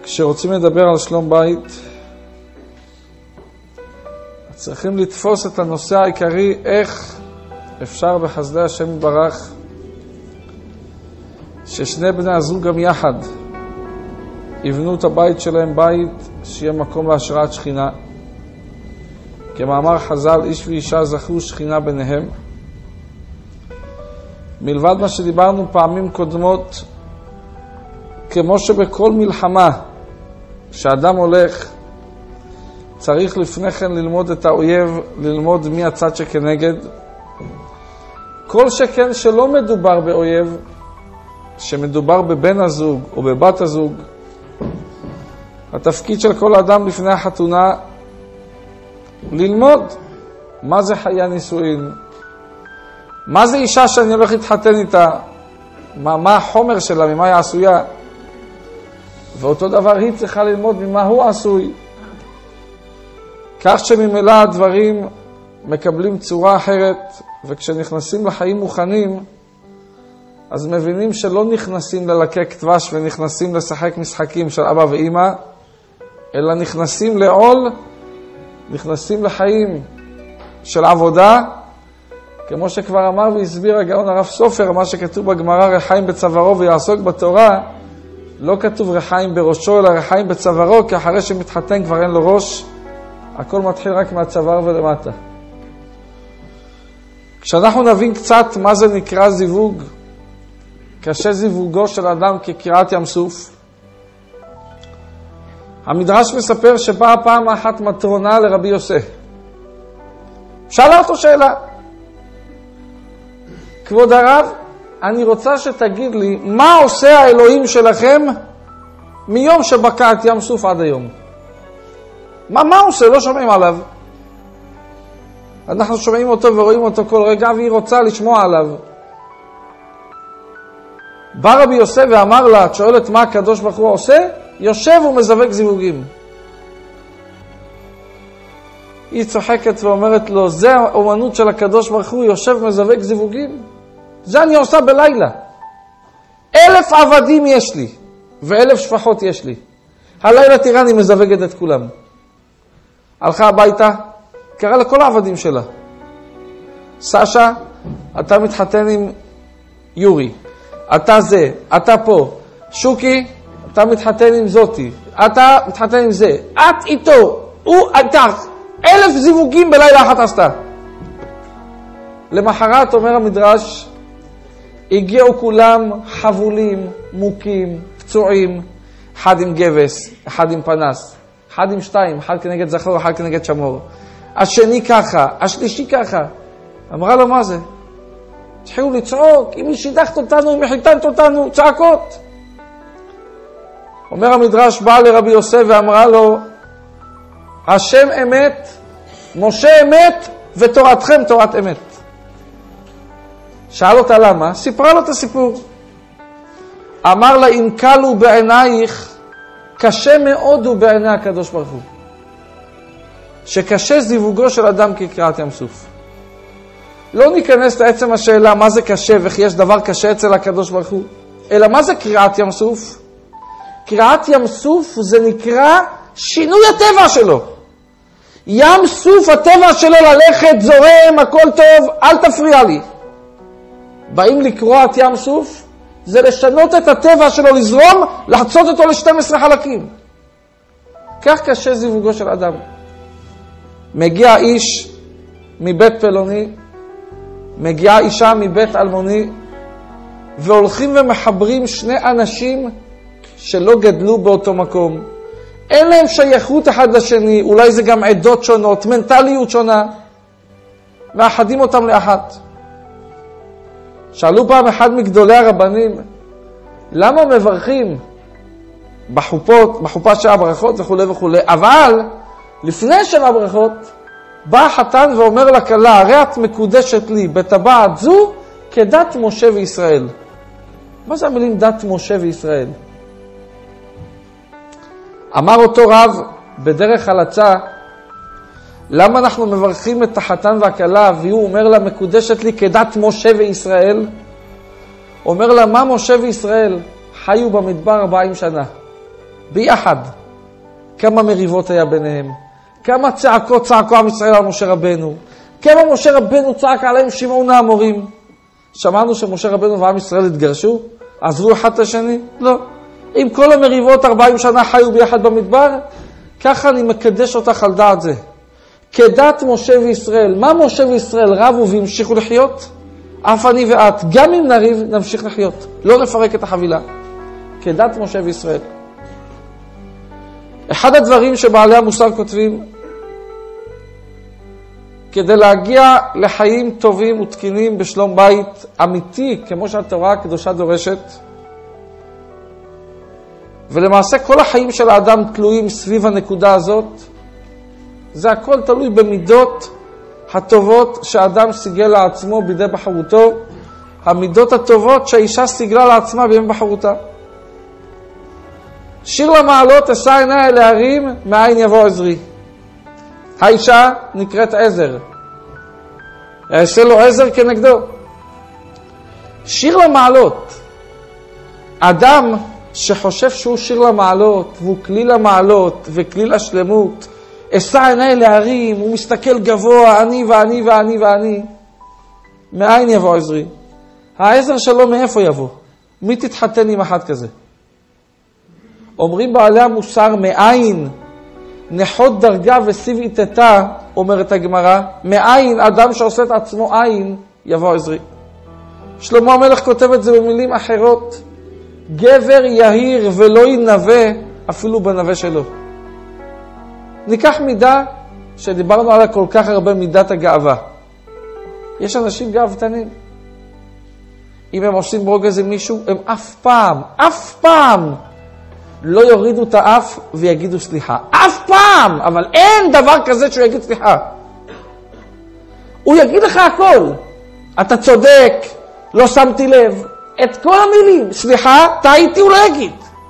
כשרוצים לדבר על שלום בית, צריכים לתפוס את הנושא העיקרי, איך אפשר בחסדי השם יתברך ששני בני הזוג גם יחד יבנו את הבית שלהם בית שיהיה מקום להשראת שכינה. כמאמר חז"ל, איש ואישה זכו שכינה ביניהם. מלבד מה שדיברנו פעמים קודמות, כמו שבכל מלחמה שאדם הולך צריך לפני כן ללמוד את האויב, ללמוד מי הצד שכנגד. כל שכן שלא מדובר באויב, שמדובר בבן הזוג או בבת הזוג, התפקיד של כל אדם לפני החתונה ללמוד מה זה חיי הנישואין, מה זה אישה שאני הולך להתחתן איתה, מה החומר שלה, ממה היא עשויה, ואותו דבר היא צריכה ללמוד ממה הוא עשוי, כך שממילא הדברים מקבלים צורה אחרת. וכשנכנסים לחיים מוכנים, אז מבינים שלא נכנסים ללקק דבש ונכנסים לשחק משחקים של אבא ואמא, אלא נכנסים לעול, נכנסים לחיים של עבודה, כמו שכבר אמר והסביר הגאון הרב סופר, מה שכתוב בגמרא רחיים בצווארו ויעסוק בתורה, לא כתוב רחיים בראשו אלא רחיים בצווארו, כי אחרי שמתחתן כבר אין לו ראש, הכל מתחיל רק מהצוואר ולמטה. כשאנחנו נבין קצת מה זה נקרא זיווג, קשה זיווגו של אדם כקריעת ים סוף. המדרש מספר שבאה פעם אחת מטרונה לרבי יוסף. שאלה אותו שאלה, כבוד הרב, אני רוצה שתגיד לי מה עושה האלוהים שלכם מיום שבקע את ים סוף עד היום. מה עושה? לא שומעים עליו. אנחנו שומעים אותו ורואים אותו כל רגע, והיא רוצה לשמוע עליו. בא רבי יוסף ואמר לה, את שואלת מה הקדוש ברוך הוא עושה? יושב ומזווק זיווגים. היא צוחקת ואומרת לו, זה האומנות של הקדוש ברוך הוא, יושב ומזווק זיווגים? זה אני עושה בלילה. 1,000 עבדים יש לי, ו1,000 שפחות יש לי. הלילה תראה אני מזווגת את כולם. הלכה הביתה, קרא לכל העבדים שלה. סשה, אתה מתחתן עם יורי. אתה זה, אתה פה. שוקי, אתה מתחתן עם זאתי. אתה מתחתן עם זה. את איתו, הוא איתך. 1,000 זיווגים בלילה אחת עשתה. למחרת, אומר המדרש, הגיעו כולם חבולים, מוכים, פצועים, אחד עם גבס, אחד עם פנס, אחד עם 2, אחד כנגד זכור, אחד כנגד שמור. השני ככה, השלישי ככה. אמרה לו, מה זה? תחילו לצעוק, אם היא שידחת אותנו, אם היא חיתנת אותנו, צעקות. אומר המדרש, באה לרבי יוסף ואמרה לו, השם אמת, משה אמת, ותורתכם תורת אמת. שאל אותה למה? סיפרה לו את הסיפור. אמר לה, אם קלו בעינייך, קשה מאוד הוא בעיני הקדוש ברוך הוא. שקשה זיווגו של אדם כקריעת ים סוף. לא ניכנס לעצם השאלה מה זה קשה וכי יש דבר קשה אצל הקדוש ברוך הוא, אלא מה זה קריעת ים סוף? קריעת ים סוף זה נקרא שינוי הטבע שלו. ים סוף הטבע שלו ללכת, זורם, הכל טוב, אל תפריע לי. באים לקרוע את ים סוף, זה לשנות את הטבע שלו, לזרום, לחצות אותו ל12 חלקים. כך קשה זיווגו של אדם. מגיע איש מבית פלוני, מגיעה אישה מבית אלמוני, והולכים ומחברים שני אנשים שלא גדלו באותו מקום. אין להם שייכות אחד לשני, אולי זה גם עדות שונות, מנטליות שונה, מאחדים אותם לאחת. שאלו פעם אחד מגדולי הרבנים, למה מברכים בחופה של הברכות וכו' וכו', אבל לפני של הברכות, בא החתן ואומר לכלה, הרי את מקודשת לי בטבעת זו כדת משה וישראל. מה זה המילים דת משה וישראל? אמר אותו רב בדרך הלצה, למה אנחנו מברכים את החתן והכלה, והוא אומר לה, מקודשת לי כדת משה וישראל? אומר לה, מה משה וישראל? חיו במדבר 40 שנה. ביחד. כמה מריבות היה ביניהם, כמה צעקו עם ישראל על משה רבנו, כמה משה רבנו צעק עליהם שמעון האמורים. שמענו שמשה רבנו ועם ישראל התגרשו? עזבו אחד את השני? לא. עם כל המריבות 40 שנה חיו ביחד במדבר, ככה אני מקדש אותך על דעת זה. כדת משה וישראל. מה משה וישראל רבו והמשיכו לחיות? אף אני ואת, גם אם נריב, נמשיך לחיות. לא נפרק את החבילה. כדת משה וישראל. אחד הדברים שבעלי המוסר כותבים, כדי להגיע לחיים טובים ותקינים בשלום בית אמיתי, כמו שהתורה הקדושה דורשת, ולמעשה כל החיים של האדם תלויים סביב הנקודה הזאת, זה הכל תלוי במידות הטובות שהאדם סיגל לעצמו בידי בחרותו, המידות הטובות שהאישה סיגלה לעצמה בידי בחרותה. שיר למעלות, אשא עיני אל ההרים, מאין יבוא עזרי. האישה נקראת עזר. יעשה לו עזר כנגדו. שיר למעלות. אדם שחושב שהוא שיר למעלות, והוא כלי למעלות וכלי לשלמות, אשא עיני אל ההרים, הוא מסתכל גבוה, אני ואני ואני ואני. מאין יבוא עזרי? העזר שלו מאיפה יבוא? מי תתחתן עם אחד כזה? אומרים בעלי המוסר, מאין נחוד דרגה וסיב איתתה, אומרת הגמרא, מאין אדם שעושה את עצמו עין, יבוא עזרי. שלמה המלך כותב את זה במילים אחרות, גבר יהיר ולא ינווה אפילו בנווה שלו. ניקח מידה שדיברנו עליה כל כך הרבה, מידת הגאווה. יש אנשים גאוותנים. אם הם עושים ברוגז עם מישהו, הם אף פעם לא יורידו את האף ויגידו סליחה. אף פעם! אבל אין דבר כזה שהוא יגיד סליחה. הוא יגיד לך הכל. אתה צודק, לא שמתי לב. את כל המילים, סליחה, טעיתי, הוא לא יגיד.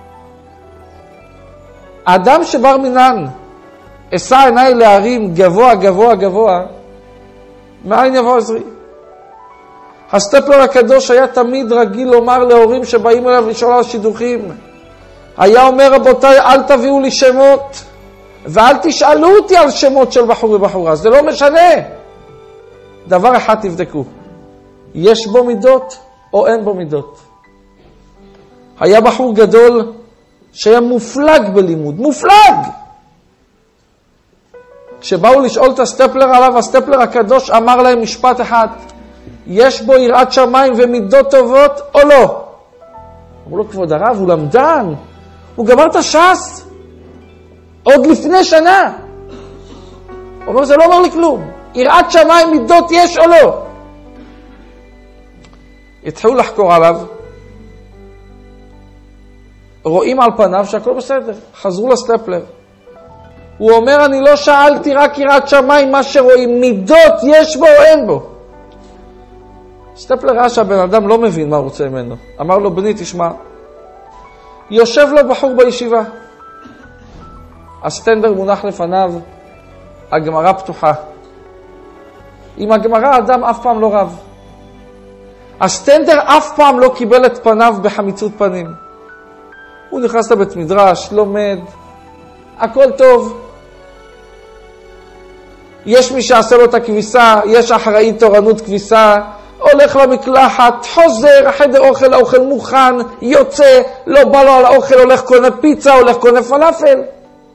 האדם שבר מינן, אשא עיני להרים גבוה, גבוה, גבוה, מאין יבוא עזרי? הסטפלר הקדוש היה תמיד רגיל לומר להורים שבאים אליו לשאול על שידוכים. היה אומר, רבותיי, אל תביאו לי שמות, ואל תשאלו אותי על שמות של בחור ובחורה, זה לא משנה. דבר אחד תבדקו, יש בו מידות או אין בו מידות. היה בחור גדול שהיה מופלג בלימוד, מופלג. כשבאו לשאול את הסטפלר עליו, הסטפלר הקדוש אמר להם משפט אחד, יש בו יראת שמיים ומידות טובות או לא? אמרו לו, כבוד הרב, הוא למדן, הוא גמר את הש"ס עוד לפני שנה. הוא אומר, זה לא אומר לי כלום. יראת שמיים, מידות יש או לא? התחילו לחקור עליו, רואים על פניו שהכל בסדר, חזרו לסטפלר. הוא אומר, אני לא שאלתי רק יראת שמיים, מה שרואים, מידות יש בו או אין בו? סטפלר ראה שהבן אדם לא מבין מה הוא רוצה ממנו. אמר לו, בני, תשמע, יושב לו בחור בישיבה, הסטנדר מונח לפניו, הגמרא פתוחה. עם הגמרא אדם אף פעם לא רב. הסטנדר אף פעם לא קיבל את פניו בחמיצות פנים. הוא נכנס לבית מדרש, לומד, הכל טוב. יש מי שעשה לו את הכביסה, יש אחראי תורנות כביסה, הולך למקלחת, חוזר, אחרי אוכל, האוכל מוכן, יוצא, לא בא לו על האוכל, הולך קונה פיצה, הולך קונה פלאפל.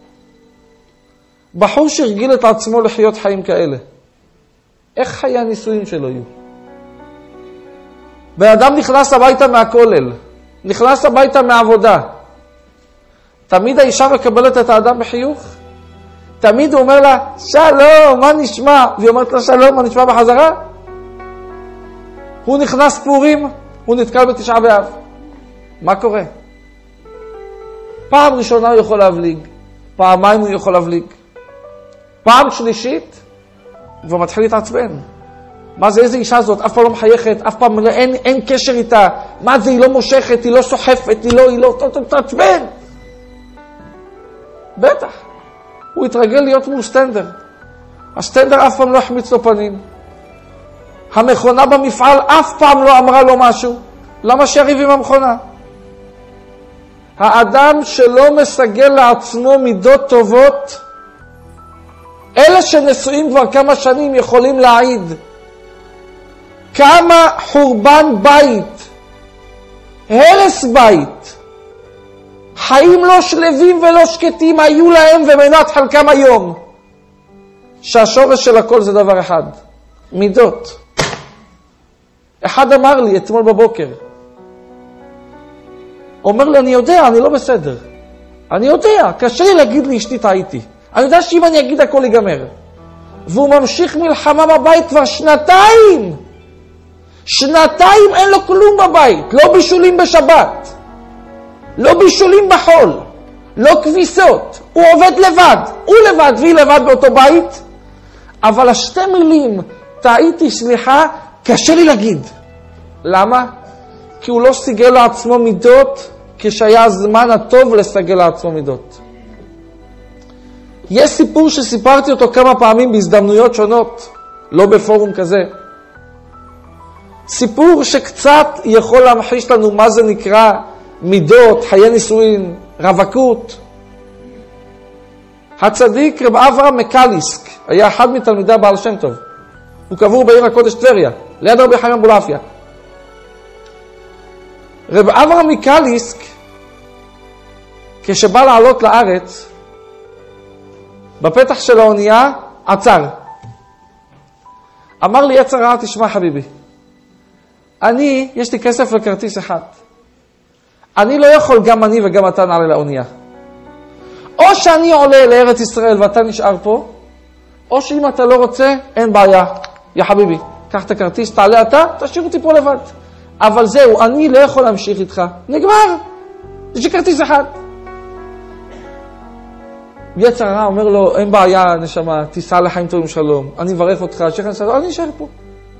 בחור שהרגיל את עצמו לחיות חיים כאלה, איך חיי הנישואים שלו יהיו? בן אדם נכנס הביתה מהכולל, נכנס הביתה מהעבודה. תמיד האישה מקבלת את האדם בחיוך? תמיד הוא אומר לה, שלום, מה נשמע? והיא אומרת לה, שלום, מה נשמע בחזרה? הוא נכנס פורים, הוא נתקל בתשעה באב. מה קורה? פעם ראשונה הוא יכול להבליג, פעמיים הוא יכול להבליג. פעם שלישית, הוא מתחיל להתעצבן. מה זה, איזה אישה זאת? אף פעם לא מחייכת, אף פעם אין קשר איתה. מה זה, היא לא מושכת, היא לא סוחפת, היא לא תעצבן. בטח. הוא התרגל להיות מול סטנדר. הסטנדר אף פעם לא החמיץ לו פנים. המכונה במפעל אף פעם לא אמרה לו משהו. למה שיריב עם המכונה? האדם שלא מסגל לעצמו מידות טובות, אלה שנשואים כבר כמה שנים יכולים להעיד כמה חורבן בית, הרס בית, חיים לא שלווים ולא שקטים היו להם ומנת חלקם היום. שהשורש של הכל זה דבר אחד, מידות. אחד אמר לי אתמול בבוקר, אומר לי, אני יודע, אני לא בסדר. אני יודע, קשה לי להגיד לי אשתי טעיתי. אני יודע שאם אני אגיד הכל ייגמר. והוא ממשיך מלחמה בבית כבר שנתיים. שנתיים אין לו כלום בבית. לא בישולים בשבת. לא בישולים בחול. לא כביסות. הוא עובד לבד. הוא לבד והיא לבד באותו בית. אבל השתי מילים, טעיתי, סליחה, קשה לי להגיד. למה? כי הוא לא סיגל לעצמו מידות כשהיה הזמן הטוב לסגל לעצמו מידות. יש סיפור שסיפרתי אותו כמה פעמים בהזדמנויות שונות, לא בפורום כזה. סיפור שקצת יכול להמחיש לנו מה זה נקרא מידות, חיי נישואין, רווקות. הצדיק רב אברהם מקליסק היה אחד מתלמידי הבעל שם טוב. הוא קבור בעיר הקודש טבריה, ליד רבי חיים אבולעפיה. רב אברהם מקליסק, כשבא לעלות לארץ, בפתח של האונייה עצר. אמר לי יצר רע, תשמע חביבי, יש לי כסף לכרטיס אחד. אני לא יכול גם אני וגם אתה נעלה לאונייה. או שאני עולה לארץ ישראל ואתה נשאר פה, או שאם אתה לא רוצה, אין בעיה. יא חביבי, קח את הכרטיס, תעלה אתה, תשאיר אותי פה לבד. אבל זהו, אני לא יכול להמשיך איתך. נגמר. יש לי כרטיס אחד. יצר הרע אומר לו, אין בעיה, נשמה, תיסע לחיים טובים שלום. אני מברך אותך, שכן שלום, אני נשאר פה.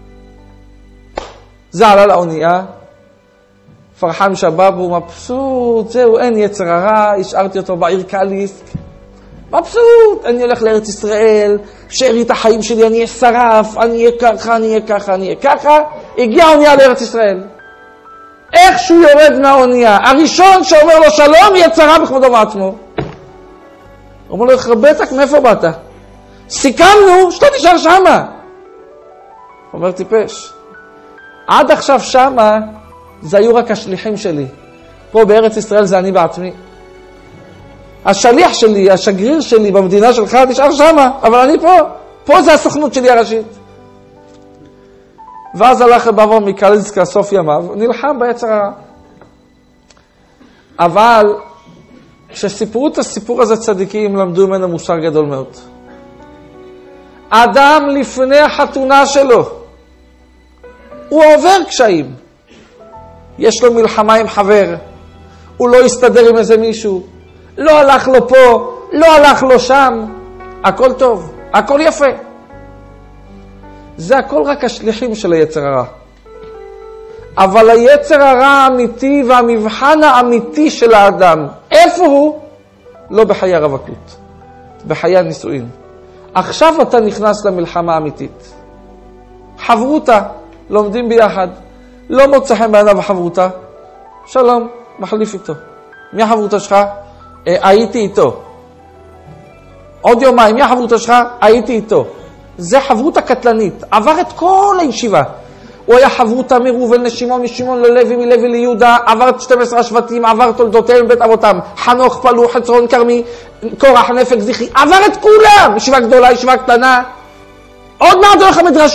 זה עלה לאונייה. פרחן שבב הוא מבסוט, זהו, אין יצר הרע, השארתי אותו בעיר קליסק. מבסוט, אני הולך לארץ ישראל, שארית החיים שלי, אני אהיה שרף, אני אהיה ככה, אני אהיה ככה, אני אהיה ככה. הגיע האונייה לארץ ישראל. איך שהוא יורד מהאונייה, הראשון שאומר לו שלום, יצר הרע בכבודו מעצמו. הוא אומר לו, חרבטק, מאיפה באת? סיכמנו שאתה נשאר שמה. הוא אומר, טיפש. עד עכשיו שמה, זה היו רק השליחים שלי. פה בארץ ישראל זה אני בעצמי. השליח שלי, השגריר שלי במדינה שלך נשאר שמה, אבל אני פה. פה זה הסוכנות שלי הראשית. ואז הלך רב אברהם מקליסק לסוף ימיו, נלחם ביצר הרע. אבל כשסיפרו את הסיפור הזה צדיקים, למדו ממנו מוסר גדול מאוד. אדם לפני החתונה שלו, הוא עובר קשיים. יש לו מלחמה עם חבר, הוא לא יסתדר עם איזה מישהו, לא הלך לו פה, לא הלך לו שם, הכל טוב, הכל יפה. זה הכל רק השליחים של היצר הרע. אבל היצר הרע האמיתי והמבחן האמיתי של האדם, איפה הוא? לא בחיי הרווקות, בחיי הנישואין. עכשיו אתה נכנס למלחמה האמיתית. חברותה, לומדים ביחד. לא מוצא חן בעיניו החברותה. שלום, מחליף איתו. מי החברותה שלך? הייתי איתו. עוד יומיים, מי החברותה שלך? הייתי איתו. זה חברותה קטלנית. עבר את כל הישיבה. הוא היה חברותה מראובן לשמעון, משמעון ללוי, מלוי ליהודה, עבר את 12 השבטים, עבר תולדותיהם בית אבותם, חנוך, פלוח, חצרון, כרמי, קורח, נפק, זכרי, עבר את כולם. ישיבה גדולה, ישיבה קטנה. עוד מעט הולך המדרשה.